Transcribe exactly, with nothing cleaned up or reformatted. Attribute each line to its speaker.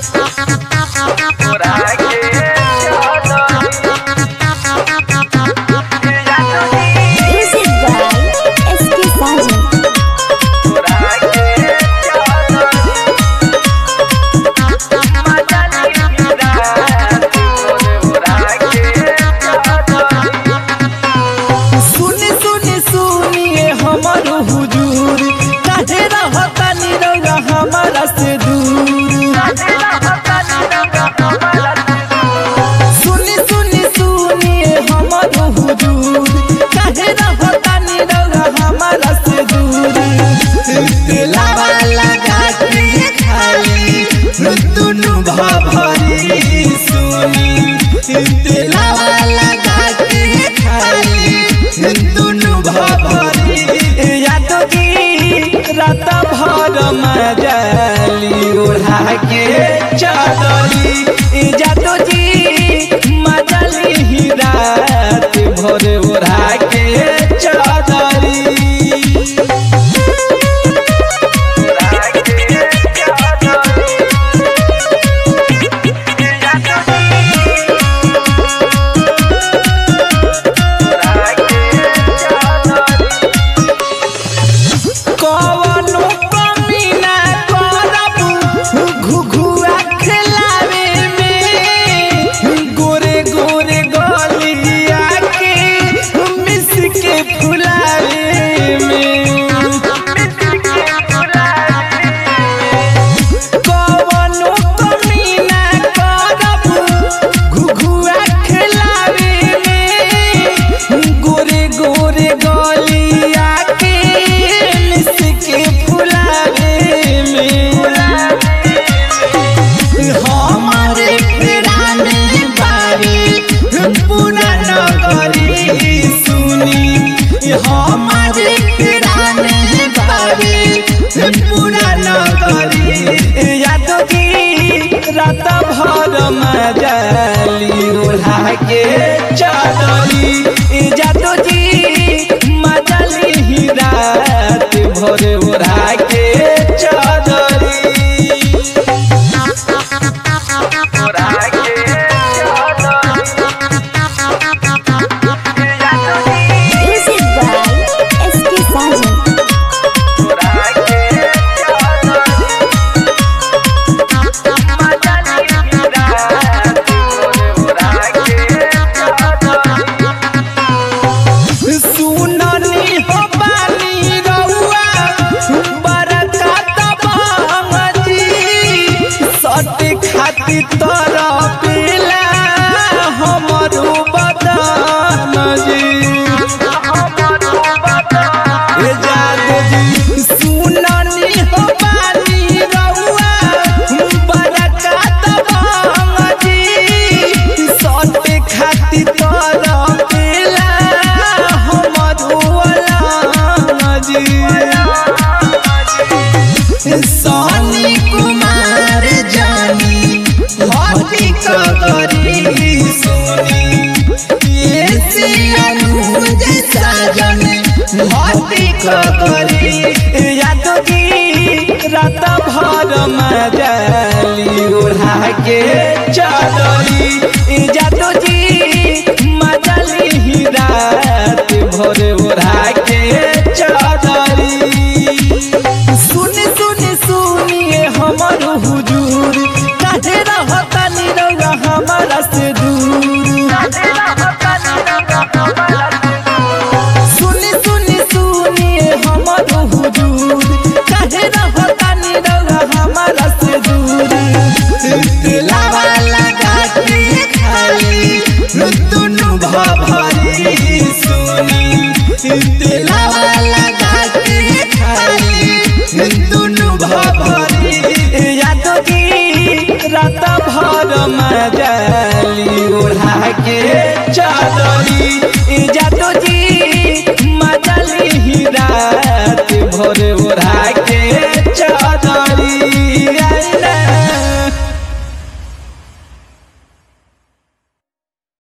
Speaker 1: रात भर मजाली ओढ़ा के चादरी जादू जी मजाली ही रात भर ओढ़ा के चादरी
Speaker 2: हमारे किराने बाबे पूरा नगरी
Speaker 1: यादो की रात भर मजाली ओढ़ा के चादरी जादू जी मजाली ही रात भर ओढ़ा के चादरी खाती तोरा पीला हमारू बदन जी ए जादू जी सुननी हो बानी रउआ बरकत भांग जी सटे खाती तोरा पीला हमारू बदन जी सोनी कुमार जानी हटी कगरी सोनी ये से अनुज साजन हटी कगरी यादो की रात भर मजाली ओढ़ा के चादरी जादू जी मजाली ही रात भर ओढ़ा के चादरी हमर हुजूर काहे रहता निरौआ हमारा से दूर सुनी सुनी सुनिए हमर हुजूर काहे रहता निरौआ हमारा से दूर
Speaker 2: दिलावा लगा के खाली दुनु भभरी सुनी दिलावा लगा के खाली दुनु भभरी
Speaker 1: यादो की रात भर मजाली ओढ़ा के चादरी